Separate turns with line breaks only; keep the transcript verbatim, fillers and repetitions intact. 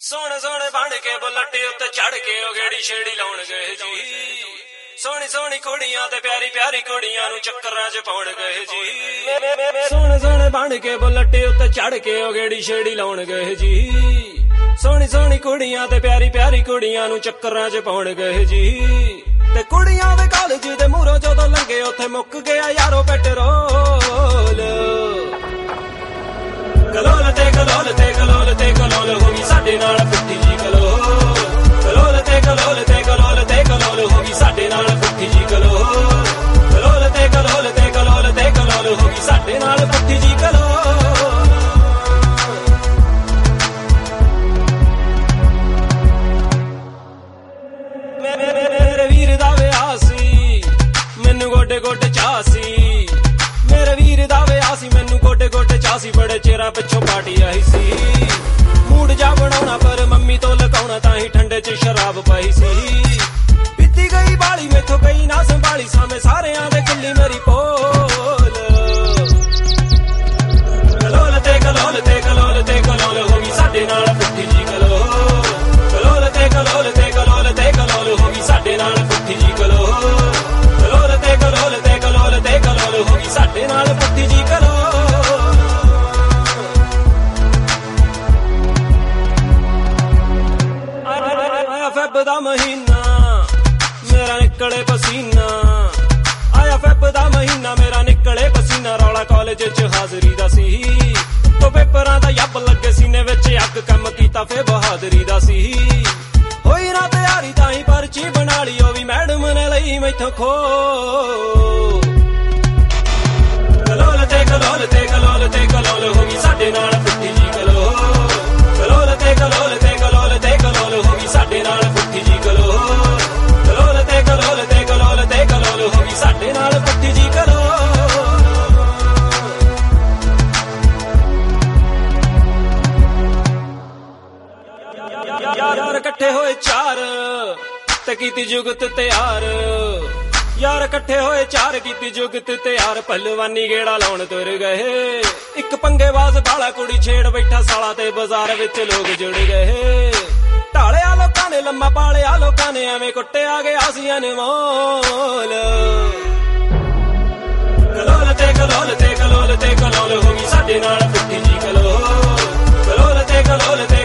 सोने सोने बन के बुलटे उत्ते चढ़ के ओ गेड़ी छेड़ी लाउण गए जी। सोनी सोनी कुड़ियां ते प्यारी प्यारी कुड़ियां नू चक्करां च पाउण गए जी। सोने सोने बन के बुलटे उत्ते चढ़ के ओ गेड़ी छेड़ी लाउण गए जी। सोनी सोनी कुड़ियां ते प्यारी प्यारी कुड़ियां नू चक्करां च पाउण गए जी। ते कुड़ियां दे कालज दे मूहरों जदों लंघे उत्थे मुक गया यारो पेट्रोल। कलोल ते कलोल ते कलोल ते कलोल होगी साडे नाल पुट्ठी जी कलोल। कलोल ते कलोल ते कलोल ते कलोल होगी साडे नाल पुट्ठी जी कलोल। कलोल ते कलोल ते कलोल ते कलोल होगी साडे नाल पुट्ठी जी कलोल। मेरे वीर दा विआह सी मैनू गोडे गोडे चाह सी। मेरे वीर दा विआह सी मैनू गोडे गोडे चाह सी। बड़े चेरा पिछों पार्टी आई सी। मूड जा बनाउणा पर मम्मी तो लकाउणा ताही ठंडे च शराब पाई सी। पीती गई बाली मैथों गई ना संभाली सामे सारेयां दे किल्ली मेरी पोल। कलोल ते कलोल ते कलोल ते कलोल होगी साडे नाल पुट्ठी जी कलोल। कलोल ते कलोल ते कलोल ते कलोल होगी साडे नाल पुट्ठी जी कलोल। कलोल ते कलोल ते कलोल ते कलोल होगी साडे नाल पुट्ठी जी कलोल। फैब दा महीना मेरा निकले पसीना। आया फैब दा महीना मेरा निकले पसीना। रौला कॉलेज च हाजरी दा सी तो पेपरां दा यब लगे सीने विच अग कम कीता फे बहादरी दा सी। होई ना तैयारी ताही पर्ची बना ली ओ वी मैडम ने लई मैथों खो। कलोल ते कलोल ते कलोल ते कलोल होगी साडे नाल पुट्ठी जी कलोल। कलोल ते कलोल ते कलोल ते कलोल होगी साडे नाल पुट्ठी जी कलोल। कलोल ते कलोल ते कलोल ते कलोल होगी साडे नाल पुट्ठी जी कलोल। यार इकट्ठे होए चार ते कीती जुगत तैयार। यार इकट्ठे होए चार कीती जुगत तैयार। पहलवानी गेड़ा लाउण तुर गए। एक पंगेबाज बाला कुड़ी छेड़ बैठा साला ते बाजार विच लोग जुड़ गए। ढालिया लोकां ने लम्मा पालिया लोकां ने एवें कुट्टिया गया सी अनमोल। कलोल ते कलोल ते कलोल ते कलोल होगी साडे नाल पुट्ठी जी कलोल। कलोल ते कलोल